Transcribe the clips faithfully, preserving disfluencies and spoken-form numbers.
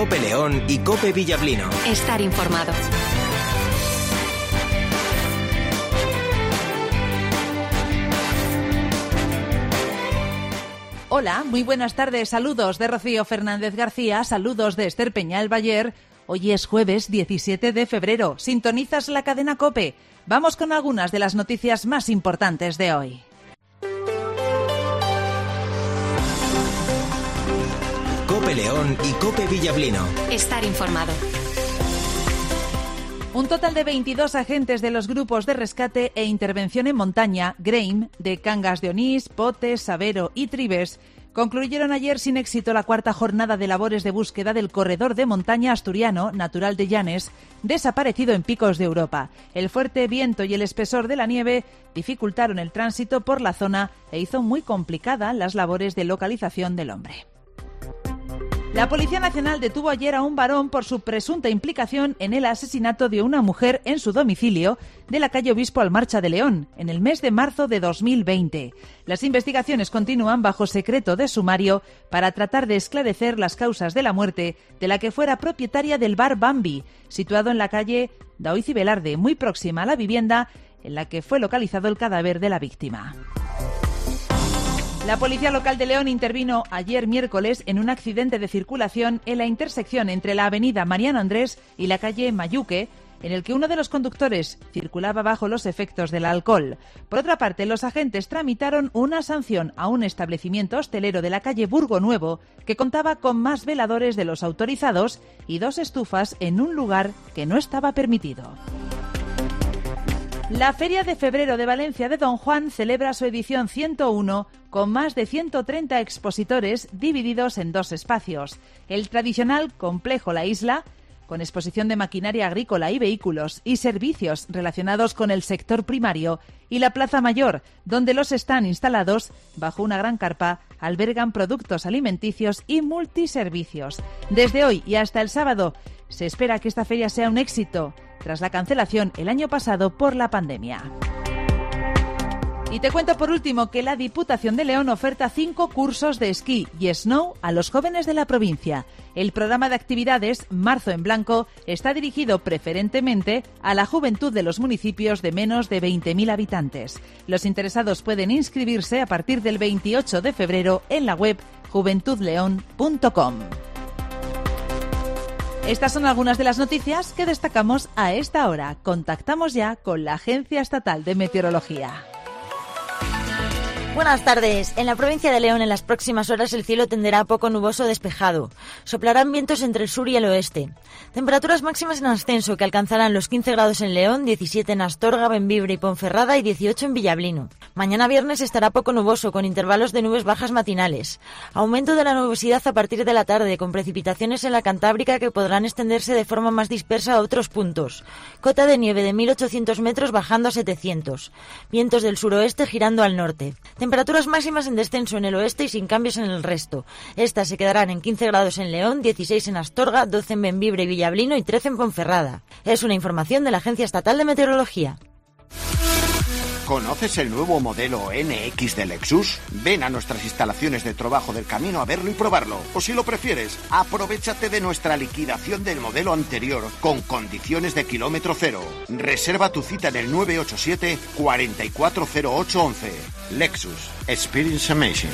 COPE León y COPE Villablino. Estar informado. Hola, muy buenas tardes. Saludos de Rocío Fernández García, saludos de Esther Peñal Bayer. Hoy es jueves diecisiete de febrero. Sintonizas la cadena COPE. Vamos con algunas de las noticias más importantes de hoy. COPE León y COPE Villablino. Estar informado. Un total de veintidós agentes de los grupos de rescate e intervención en montaña, GREIM, de Cangas de Onís, Potes, Sabero y Tribes, concluyeron ayer sin éxito la cuarta jornada de labores de búsqueda del corredor de montaña asturiano, natural de Llanes, desaparecido en picos de Europa. El fuerte viento y el espesor de la nieve dificultaron el tránsito por la zona e hizo muy complicada las labores de localización del hombre. La Policía Nacional detuvo ayer a un varón por su presunta implicación en el asesinato de una mujer en su domicilio de la calle Obispo Almarcha de León, en el mes de marzo de dos mil veinte. Las investigaciones continúan bajo secreto de sumario para tratar de esclarecer las causas de la muerte de la que fuera propietaria del bar Bambi, situado en la calle Daoiz y Velarde, muy próxima a la vivienda en la que fue localizado el cadáver de la víctima. La Policía Local de León intervino ayer miércoles en un accidente de circulación en la intersección entre la avenida Mariano Andrés y la calle Mayuque, en el que uno de los conductores circulaba bajo los efectos del alcohol. Por otra parte, los agentes tramitaron una sanción a un establecimiento hostelero de la calle Burgo Nuevo que contaba con más veladores de los autorizados y dos estufas en un lugar que no estaba permitido. La Feria de Febrero de Valencia de Don Juan celebra su edición ciento uno con más de ciento treinta expositores divididos en dos espacios. El tradicional complejo La Isla, con exposición de maquinaria agrícola y vehículos y servicios relacionados con el sector primario, y la Plaza Mayor, donde los están instalados bajo una gran carpa, albergan productos alimenticios y multiservicios. Desde hoy y hasta el sábado se espera que esta feria sea un éxito, tras la cancelación el año pasado por la pandemia. Y te cuento por último que la Diputación de León oferta cinco cursos de esquí y snow a los jóvenes de la provincia. El programa de actividades Marzo en Blanco está dirigido preferentemente a la juventud de los municipios de menos de veinte mil habitantes. Los interesados pueden inscribirse a partir del veintiocho de febrero en la web juventud león punto com. Estas son algunas de las noticias que destacamos a esta hora. Contactamos ya con la Agencia Estatal de Meteorología. Buenas tardes. En la provincia de León en las próximas horas el cielo tenderá poco nuboso despejado. Soplarán vientos entre el sur y el oeste. Temperaturas máximas en ascenso que alcanzarán los quince grados en León, diecisiete en Astorga, Bembibre y Ponferrada y dieciocho en Villablino. Mañana viernes estará poco nuboso con intervalos de nubes bajas matinales. Aumento de la nubosidad a partir de la tarde con precipitaciones en la Cantábrica que podrán extenderse de forma más dispersa a otros puntos. Cota de nieve de mil ochocientos metros bajando a setecientos. Vientos del suroeste girando al norte. Temperaturas máximas en descenso en el oeste y sin cambios en el resto. Estas se quedarán en quince grados en León, dieciséis en Astorga, doce en Bembibre y Villablino y trece en Ponferrada. Es una información de la Agencia Estatal de Meteorología. ¿Conoces el nuevo modelo N X de Lexus? Ven a nuestras instalaciones de Trabajo del Camino a verlo y probarlo. O si lo prefieres, aprovéchate de nuestra liquidación del modelo anterior con condiciones de kilómetro cero. Reserva tu cita en el nueve ocho siete, cuatro cuatro cero ocho once. Lexus. Experience amazing.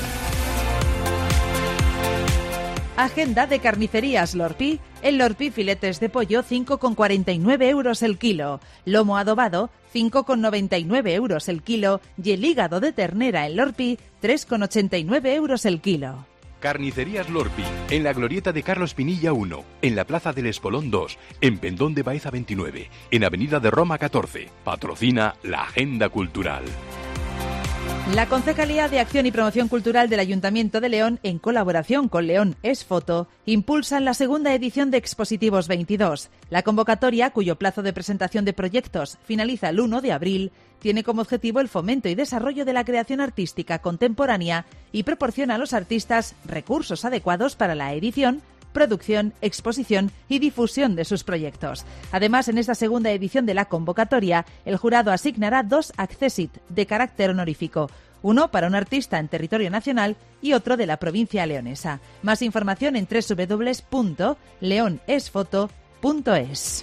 Agenda de carnicerías Lorpi. El Lorpi filetes de pollo cinco con cuarenta y nueve euros el kilo. Lomo adobado cinco con noventa y nueve euros el kilo. Y el hígado de ternera en Lorpi tres con ochenta y nueve euros el kilo. Carnicerías Lorpi, en la glorieta de Carlos Pinilla uno, en la Plaza del Espolón dos, en Pendón de Baeza veintinueve, en Avenida de Roma catorce. Patrocina la Agenda Cultural. La Concejalía de Acción y Promoción Cultural del Ayuntamiento de León, en colaboración con León es Foto, impulsan la segunda edición de Expositivos veintidós. La convocatoria, cuyo plazo de presentación de proyectos finaliza el uno de abril, tiene como objetivo el fomento y desarrollo de la creación artística contemporánea y proporciona a los artistas recursos adecuados para la edición, producción, exposición y difusión de sus proyectos. Además, en esta segunda edición de la convocatoria, el jurado asignará dos accessit de carácter honorífico, uno para un artista en territorio nacional y otro de la provincia leonesa. Más información en doble u doble u doble u punto leonesfoto punto es.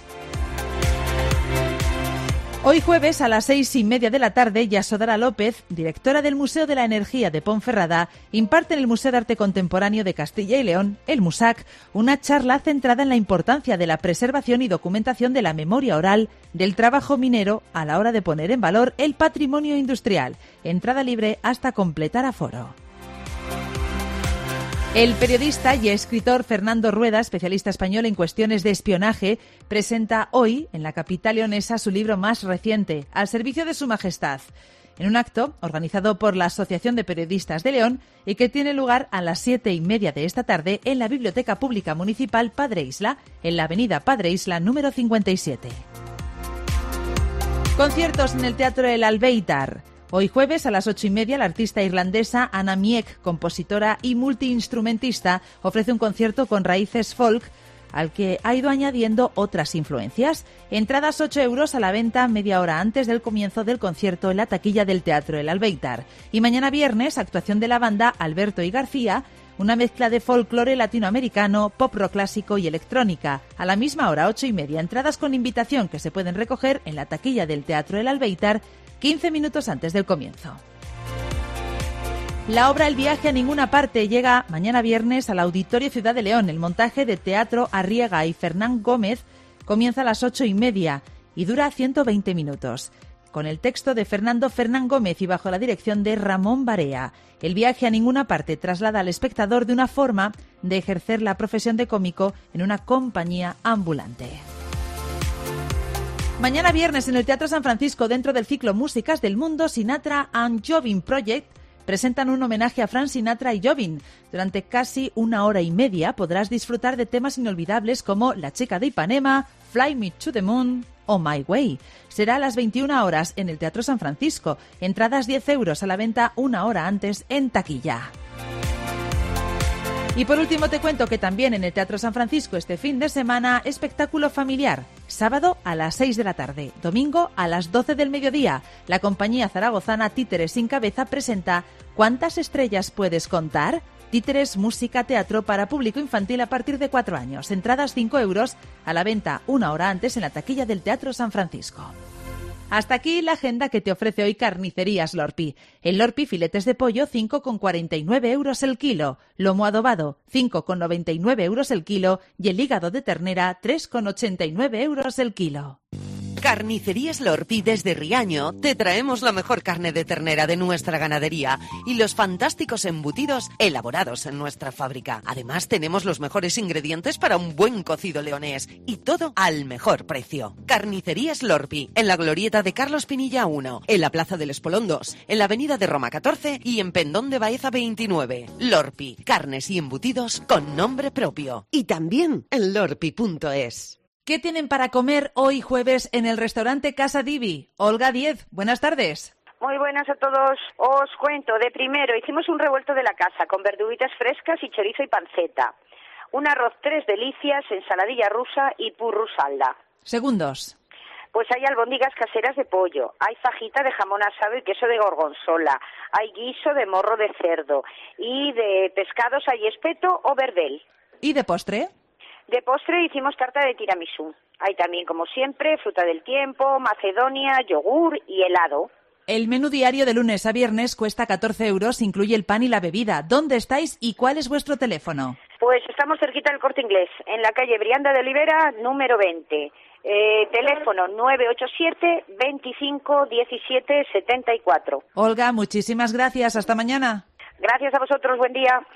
Hoy jueves a las seis y media de la tarde, Yasodara López, directora del Museo de la Energía de Ponferrada, imparte en el Museo de Arte Contemporáneo de Castilla y León, el MUSAC, una charla centrada en la importancia de la preservación y documentación de la memoria oral del trabajo minero a la hora de poner en valor el patrimonio industrial. Entrada libre hasta completar aforo. El periodista y escritor Fernando Rueda, especialista español en cuestiones de espionaje, presenta hoy en la capital leonesa su libro más reciente, Al servicio de su majestad, en un acto organizado por la Asociación de Periodistas de León y que tiene lugar a las siete y media de esta tarde en la Biblioteca Pública Municipal Padre Isla, en la avenida Padre Isla número cincuenta y siete. Conciertos en el Teatro El Albéitar. Hoy jueves a las ocho y media la artista irlandesa Anna Miek, compositora y multiinstrumentista, ofrece un concierto con raíces folk al que ha ido añadiendo otras influencias. Entradas ocho euros a la venta media hora antes del comienzo del concierto en la taquilla del Teatro El Albéitar. Y mañana viernes, actuación de la banda Alberto y García, una mezcla de folclore latinoamericano, pop rock clásico y electrónica. A la misma hora, ocho y media, entradas con invitación que se pueden recoger en la taquilla del Teatro El Albéitar quince minutos antes del comienzo. La obra El viaje a ninguna parte llega mañana viernes al Auditorio Ciudad de León. El montaje de Teatro Arriaga y Fernán Gómez comienza a las ocho y media y dura ciento veinte minutos. Con el texto de Fernando Fernán Gómez y bajo la dirección de Ramón Barea. El viaje a ninguna parte traslada al espectador de una forma de ejercer la profesión de cómico en una compañía ambulante. Mañana viernes en el Teatro San Francisco, dentro del ciclo Músicas del Mundo, Sinatra and Jobim Project presentan un homenaje a Frank Sinatra y Jobim. Durante casi una hora y media podrás disfrutar de temas inolvidables como La chica de Ipanema, Fly Me to the Moon o My Way. Será a las veintiuna horas en el Teatro San Francisco. Entradas diez euros a la venta una hora antes en taquilla. Y por último te cuento que también en el Teatro San Francisco este fin de semana, espectáculo familiar. Sábado a las seis de la tarde, domingo a las doce del mediodía. La compañía zaragozana Títeres sin Cabeza presenta ¿Cuántas estrellas puedes contar? Títeres, música, teatro para público infantil a partir de cuatro años. Entradas cinco euros a la venta una hora antes en la taquilla del Teatro San Francisco. Hasta aquí la agenda que te ofrece hoy Carnicerías Lorpi. El Lorpi filetes de pollo cinco con cuarenta y nueve euros el kilo, lomo adobado cinco con noventa y nueve euros el kilo y el hígado de ternera tres con ochenta y nueve euros el kilo. Carnicerías Lorpi desde Riaño te traemos la mejor carne de ternera de nuestra ganadería y los fantásticos embutidos elaborados en nuestra fábrica. Además tenemos los mejores ingredientes para un buen cocido leonés y todo al mejor precio. Carnicerías Lorpi en la glorieta de Carlos Pinilla uno, en la Plaza del Espolón dos, en la Avenida de Roma catorce y en Pendón de Baeza veintinueve. Lorpi, carnes y embutidos con nombre propio. Y también en lorpi punto es. ¿Qué tienen para comer hoy jueves en el restaurante Casa Divi? Olga Diez, buenas tardes. Muy buenas a todos. Os cuento, de primero hicimos un revuelto de la casa con verduritas frescas y chorizo y panceta. Un arroz tres delicias, ensaladilla rusa y purru salda. Segundos. Pues hay albóndigas caseras de pollo, hay fajita de jamón asado y queso de gorgonzola, hay guiso de morro de cerdo y de pescados hay espeto o verdel. ¿Y de postre? De postre hicimos tarta de tiramisú. Hay también, como siempre, fruta del tiempo, macedonia, yogur y helado. El menú diario de lunes a viernes cuesta catorce euros, incluye el pan y la bebida. ¿Dónde estáis y cuál es vuestro teléfono? Pues estamos cerquita del Corte Inglés, en la calle Brianda de Olivera, número veinte. Eh, teléfono nueve ocho siete, veinticinco, diecisiete, setenta y cuatro. Olga, muchísimas gracias. Hasta mañana. Gracias a vosotros. Buen día.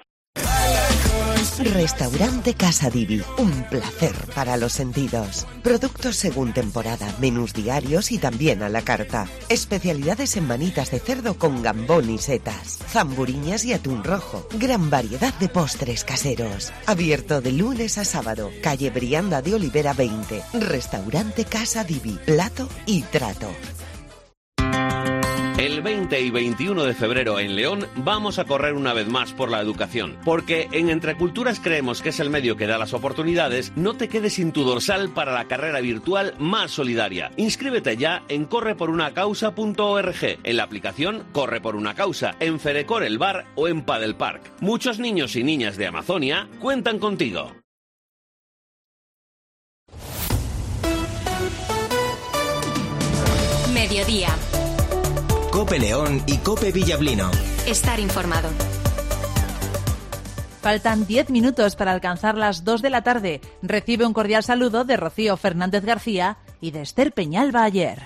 Restaurante Casa Divi, un placer para los sentidos. Productos según temporada, menús diarios y también a la carta. Especialidades en manitas de cerdo con gambón y setas, zamburiñas y atún rojo. Gran variedad de postres caseros. Abierto de lunes a sábado. Calle Brianda de Olivera veinte. Restaurante Casa Divi, plato y trato. El veinte y veintiuno de febrero en León vamos a correr una vez más por la educación, porque en Entre Culturas creemos que es el medio que da las oportunidades. No te quedes sin tu dorsal para la carrera virtual más solidaria. Inscríbete ya en corre por una causa punto org, en la aplicación Corre por una Causa, en Ferecor El Bar o en Padel Park. Muchos niños y niñas de Amazonia cuentan contigo. Mediodía. Cope León y Cope Villablino. Estar informado. Faltan diez minutos para alcanzar las dos de la tarde. Recibe un cordial saludo de Rocío Fernández García y de Esther Peñalba Ayer.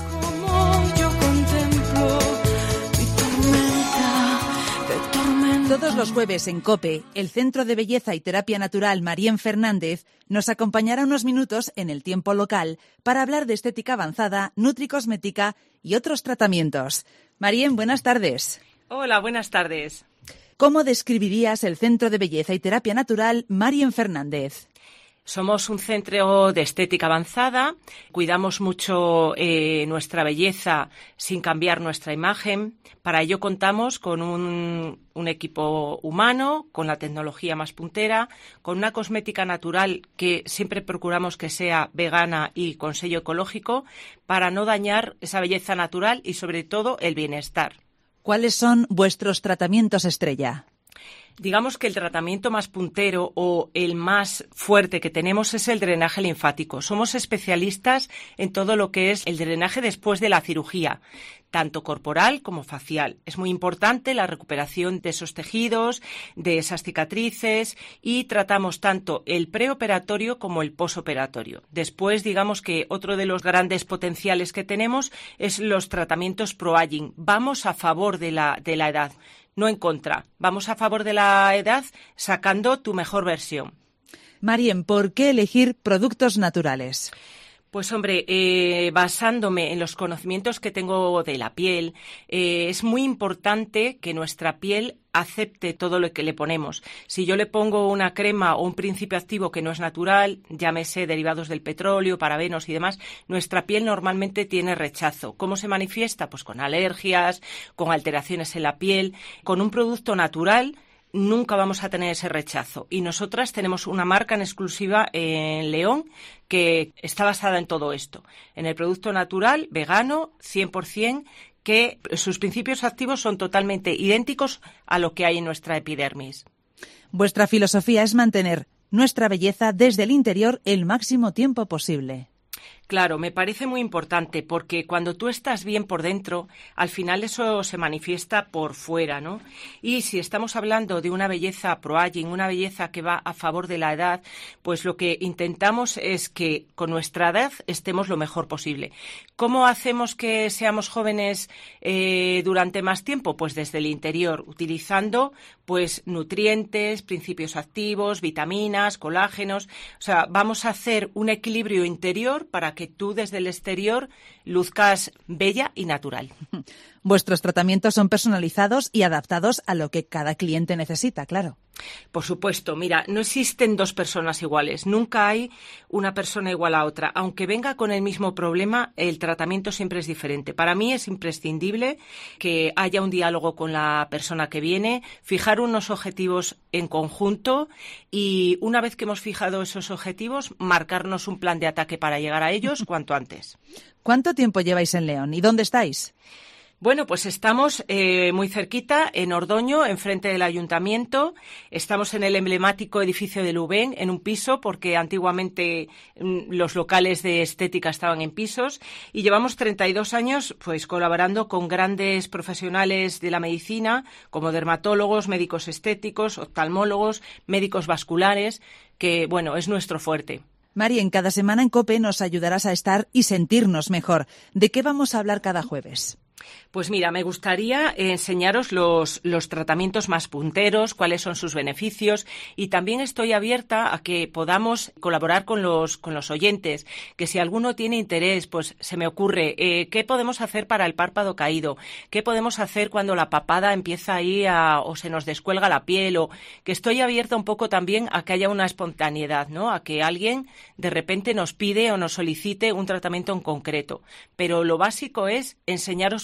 Todos los jueves en COPE, el Centro de Belleza y Terapia Natural Marien Fernández nos acompañará unos minutos en el tiempo local para hablar de estética avanzada, nutricosmética y otros tratamientos. Marien, buenas tardes. Hola, buenas tardes. ¿Cómo describirías el Centro de Belleza y Terapia Natural Marien Fernández? Somos un centro de estética avanzada, cuidamos mucho eh, nuestra belleza sin cambiar nuestra imagen. Para ello contamos con un, un equipo humano, con la tecnología más puntera, con una cosmética natural que siempre procuramos que sea vegana y con sello ecológico para no dañar esa belleza natural y sobre todo el bienestar. ¿Cuáles son vuestros tratamientos estrella? Digamos que el tratamiento más puntero o el más fuerte que tenemos es el drenaje linfático. Somos especialistas en todo lo que es el drenaje después de la cirugía, tanto corporal como facial. Es muy importante la recuperación de esos tejidos, de esas cicatrices, y tratamos tanto el preoperatorio como el posoperatorio. Después, digamos que otro de los grandes potenciales que tenemos es los tratamientos pro-aging. Vamos a favor de la, de la edad. No en contra. Vamos a favor de la edad sacando tu mejor versión. Marien, ¿por qué elegir productos naturales? Pues hombre, eh, basándome en los conocimientos que tengo de la piel, eh, es muy importante que nuestra piel acepte todo lo que le ponemos. Si yo le pongo una crema o un principio activo que no es natural, llámese derivados del petróleo, parabenos y demás, nuestra piel normalmente tiene rechazo. ¿Cómo se manifiesta? Pues con alergias, con alteraciones en la piel. Con un producto natural nunca vamos a tener ese rechazo. Y nosotras tenemos una marca en exclusiva en León que está basada en todo esto. En el producto natural, vegano, cien por ciento, que sus principios activos son totalmente idénticos a lo que hay en nuestra epidermis. Vuestra filosofía es mantener nuestra belleza desde el interior el máximo tiempo posible. Claro, me parece muy importante porque cuando tú estás bien por dentro, al final eso se manifiesta por fuera, ¿no? Y si estamos hablando de una belleza pro-aging, una belleza que va a favor de la edad, pues lo que intentamos es que con nuestra edad estemos lo mejor posible. ¿Cómo hacemos que seamos jóvenes eh, durante más tiempo? Pues desde el interior, utilizando pues nutrientes, principios activos, vitaminas, colágenos. O sea, vamos a hacer un equilibrio interior para que tú desde el exterior luzcas bella y natural. Vuestros tratamientos son personalizados y adaptados a lo que cada cliente necesita, claro. Por supuesto, mira, no existen dos personas iguales, nunca hay una persona igual a otra. Aunque venga con el mismo problema, el tratamiento siempre es diferente. Para mí es imprescindible que haya un diálogo con la persona que viene, fijar unos objetivos en conjunto y una vez que hemos fijado esos objetivos, marcarnos un plan de ataque para llegar a ellos cuanto antes. ¿Cuánto tiempo lleváis en León y dónde estáis? Bueno, pues estamos eh, muy cerquita, en Ordoño, enfrente del ayuntamiento. Estamos en el emblemático edificio de Lubén, en un piso, porque antiguamente mm, los locales de estética estaban en pisos. Y llevamos treinta y dos años pues colaborando con grandes profesionales de la medicina, como dermatólogos, médicos estéticos, oftalmólogos, médicos vasculares, que, bueno, es nuestro fuerte. Marien, cada semana en COPE nos ayudarás a estar y sentirnos mejor. ¿De qué vamos a hablar cada jueves? Pues mira, me gustaría enseñaros los, los tratamientos más punteros, cuáles son sus beneficios, y también estoy abierta a que podamos colaborar con los, con los oyentes, que si alguno tiene interés, pues se me ocurre, eh, ¿qué podemos hacer para el párpado caído? ¿Qué podemos hacer cuando la papada empieza ahí a, o se nos descuelga la piel? O que estoy abierta un poco también a que haya una espontaneidad, ¿no? A que alguien de repente nos pide o nos solicite un tratamiento en concreto. Pero lo básico es enseñaros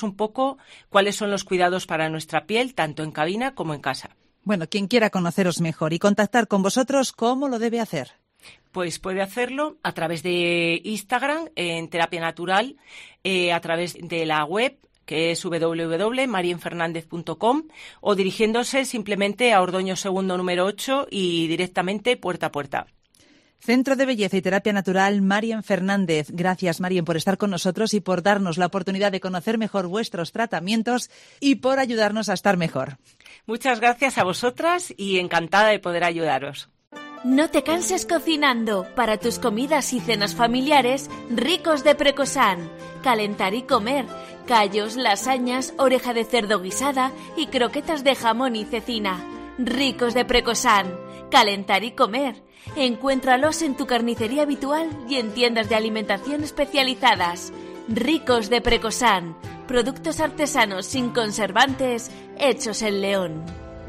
un poco cuáles son los cuidados para nuestra piel, tanto en cabina como en casa. Bueno, quien quiera conoceros mejor y contactar con vosotros, ¿cómo lo debe hacer? Pues puede hacerlo a través de Instagram, en Terapia Natural, eh, a través de la web, que es doble u doble u doble punto marien fernández punto com, o dirigiéndose simplemente a Ordoño Segundo número ocho y directamente puerta a puerta. Centro de Belleza y Terapia Natural Marien Fernández. Gracias, Marien, por estar con nosotros y por darnos la oportunidad de conocer mejor vuestros tratamientos y por ayudarnos a estar mejor. Muchas gracias a vosotras y encantada de poder ayudaros. No te canses cocinando. Para tus comidas y cenas familiares, Ricos de Precosan. Calentar y comer. Callos, lasañas, oreja de cerdo guisada y croquetas de jamón y cecina. Ricos de Precosan. Calentar y comer. Encuéntralos en tu carnicería habitual y en tiendas de alimentación especializadas. Ricos de Precosan. Productos artesanos sin conservantes, hechos en León.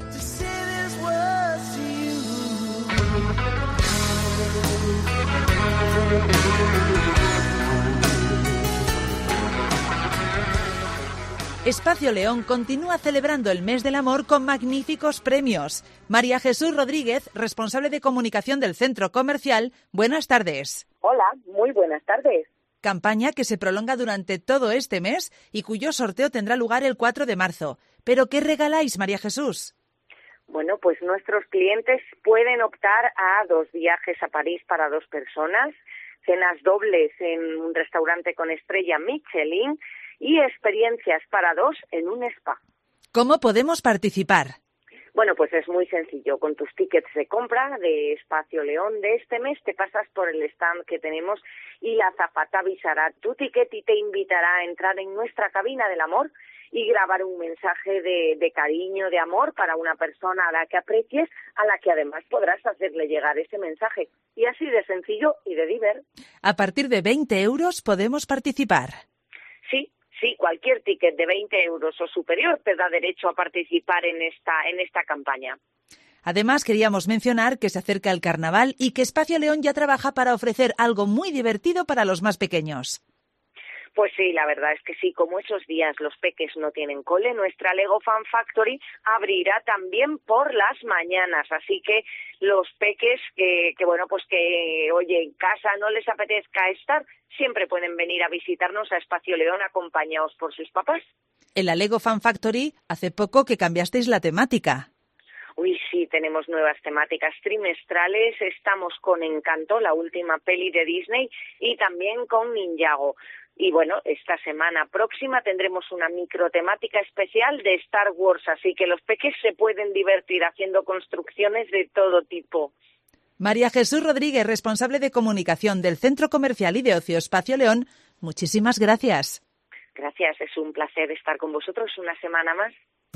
Espacio León continúa celebrando el mes del amor con magníficos premios. María Jesús Rodríguez, responsable de comunicación del centro comercial, buenas tardes. Hola, muy buenas tardes. Campaña que se prolonga durante todo este mes y cuyo sorteo tendrá lugar el cuatro de marzo. ¿Pero qué regaláis, María Jesús? Bueno, pues nuestros clientes pueden optar a dos viajes a París para dos personas, cenas dobles en un restaurante con estrella Michelin y experiencias para dos en un spa. ¿Cómo podemos participar? Bueno, pues es muy sencillo. Con tus tickets de compra de Espacio León de este mes te pasas por el stand que tenemos y la azafata avisará tu ticket y te invitará a entrar en nuestra cabina del amor y grabar un mensaje de, de cariño, de amor para una persona a la que aprecies, a la que además podrás hacerle llegar ese mensaje. Y así de sencillo y de diver. A partir de veinte euros podemos participar. Sí. Sí, cualquier ticket de veinte euros o superior te da derecho a participar en esta, en esta campaña. Además, queríamos mencionar que se acerca el carnaval y que Espacio León ya trabaja para ofrecer algo muy divertido para los más pequeños. Pues sí, la verdad es que sí, como esos días los peques no tienen cole, nuestra Lego Fan Factory abrirá también por las mañanas, así que los peques que, que bueno, pues que, oye, en casa no les apetezca estar, siempre pueden venir a visitarnos a Espacio León acompañados por sus papás. En la Lego Fan Factory, hace poco que cambiasteis la temática. Uy, sí, tenemos nuevas temáticas trimestrales, estamos con Encanto, la última peli de Disney, y también con Ninjago. Y bueno, esta semana próxima tendremos una microtemática especial de Star Wars, así que los peques se pueden divertir haciendo construcciones de todo tipo. María Jesús Rodríguez, responsable de comunicación del Centro Comercial y de Ocio Espacio León, muchísimas gracias. Gracias, es un placer estar con vosotros una semana más.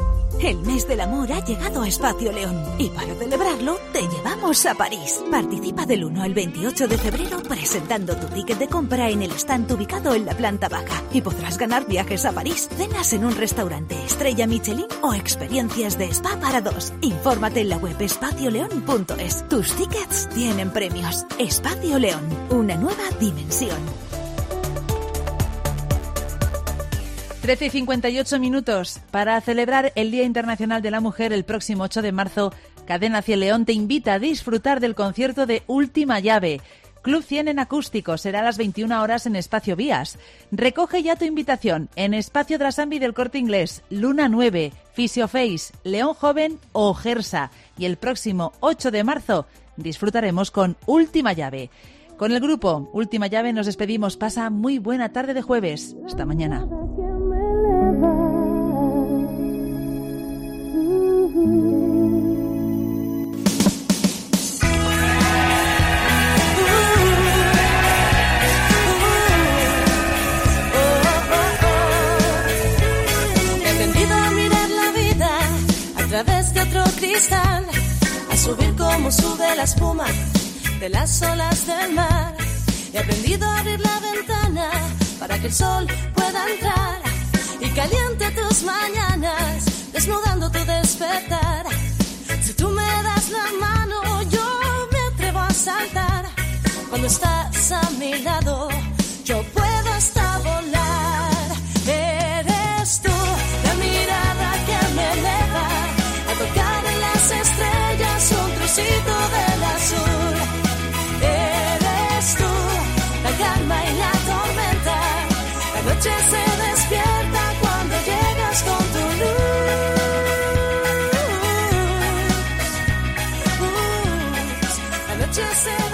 El mes del amor ha llegado a Espacio León y para celebrarlo te llevamos a París. Participa del uno al veintiocho de febrero presentando tu ticket de compra en el stand ubicado en la planta baja y podrás ganar viajes a París, cenas en un restaurante estrella Michelin o experiencias de spa para dos. Infórmate en la web espacio león punto es. Tus tickets tienen premios. Espacio León, una nueva dimensión. trece y cincuenta y ocho minutos. Para celebrar el Día Internacional de la Mujer el próximo ocho de marzo, Cadena Cien León te invita a disfrutar del concierto de Última Llave. Club cien en acústico, será a las veintiuna horas en Espacio Vías. Recoge ya tu invitación en Espacio Drasambi del Corte Inglés, Luna nueve, Fisioface, León Joven o Gersa. Y el próximo ocho de marzo disfrutaremos con Última Llave. Con el grupo Última Llave nos despedimos. Pasa muy buena tarde de jueves. Hasta mañana. A través de otro cristal, a subir como sube la espuma de las olas del mar. He aprendido a abrir la ventana para que el sol pueda entrar y caliente tus mañanas, desnudando tu despertar. Si tú me das la mano, yo me atrevo a saltar. Cuando estás a mi lado, yo puedo hasta volar. Eres anochecer.